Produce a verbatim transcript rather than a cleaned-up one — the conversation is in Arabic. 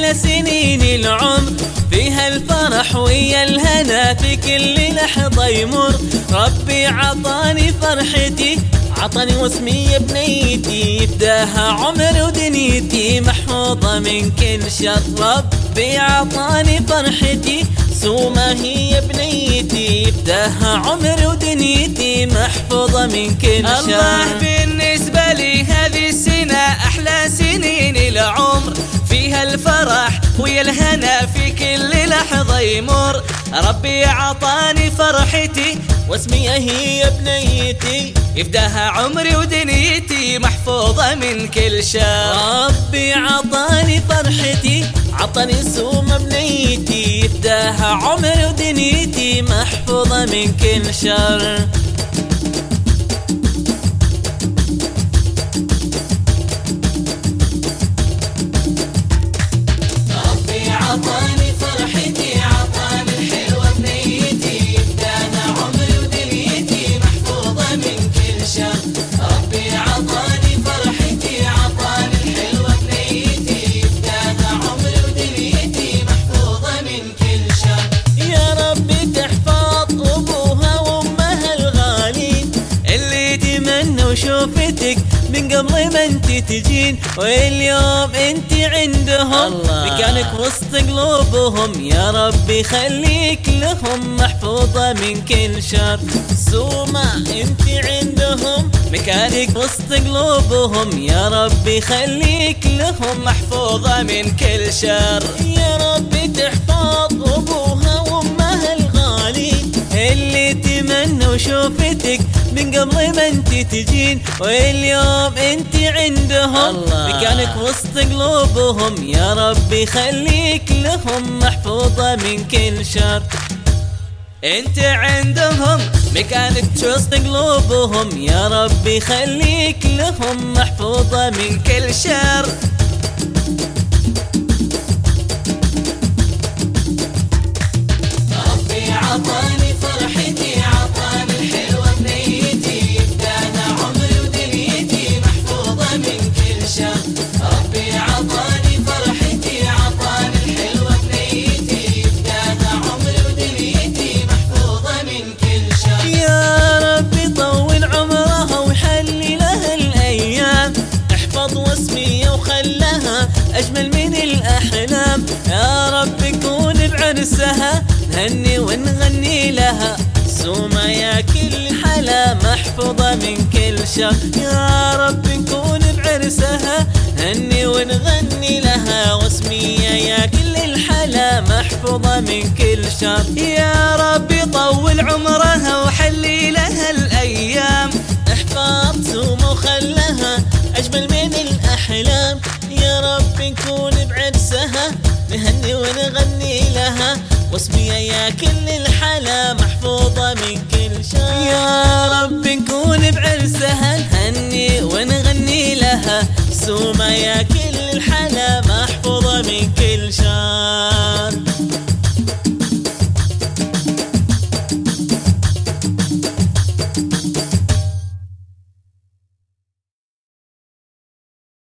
أحلى سنين العمر، فيها الفرح ويا الهنا في كل لحظة يمر. ربي عطاني فرحتي، عطاني واسمي بنيتي، يفداها عمر ودنيتي محفوظة من كل شر. ربي عطاني فرحتي، سومة هي بنيتي، يفداها عمر ودنيتي محفوظة من كل شر. الله بالنسبة لي هذه السنة أحلى سنين العمر، فيها الفرح ويا الهنا في كل لحظة يمر. ربي عطاني فرحتي، واسمي هي بنيتي، يفداها عمري ودنيتي محفوظة من كل شر. ربي عطاني فرحتي، عطاني سومة بنيتي، يفداها عمري ودنيتي محفوظة من كل شر. ربي عطاني فرحتي، عطاني الحلوة بنيتي، يفداها عمري ودنيتي محفوظة من كل شر. ربي عطاني فرحتي، عطاني الحلوة بنيتي، يفداها عمري ودنيتي محفوظة من كل شر. يا ربي تحفظ أبوها وأمها الغالين، اللي تمنوا شوفتك من قبل ما انت تجين، واليوم انت عندهم مكانك وسط قلوبهم. يا ربي خليك لهم محفوظة من كل شر. سومة انت عندهم مكانك وسط قلوبهم، يا ربي خليك لهم محفوظة من كل شر. يا ربي تحفظ أبوها وأمها الغالين، اللي تمنوا شوفتك من قبل ما انت تجين، واليوم انت عندهم مكانك وسط قلوبهم. يا ربي خليك لهم محفوظة من كل شر. انت عندهم مكانك وسط قلوبهم، يا ربي خليك لهم محفوظة من كل شر. ربي عطاني فرحتي، عطاني الحلوة بنيتي، يفداها عمري ودنيتي محفوظة من كل شر. ربي عطاني فرحتي، عطاني الحلوة بنيتي، يفداها عمري ودنيتي محفوظة من كل شر. يا ربي طول عمرها وحلي لها الأيام، احفظ واسمي وخلها أجمل من الأحلام. يا ربي كون بعرسها نهني ونغني لها، سومة يا كل حلا محفوظة من كل شر. يا رب نكون بعرسها نهني ونغني لها، واسمي يا كل الحلا محفوظة من كل شر. يا ربي طول عمرها وحلي لها الأيام، احفظ سومة وخلها أجمل من الأحلام. يا رب نكون بعرسها نهني ونغني لها، واسمي يا كل الحلا محفوظة من كل شر. يا رب نكون بعرسها نهني ونغني لها، سومة يا كل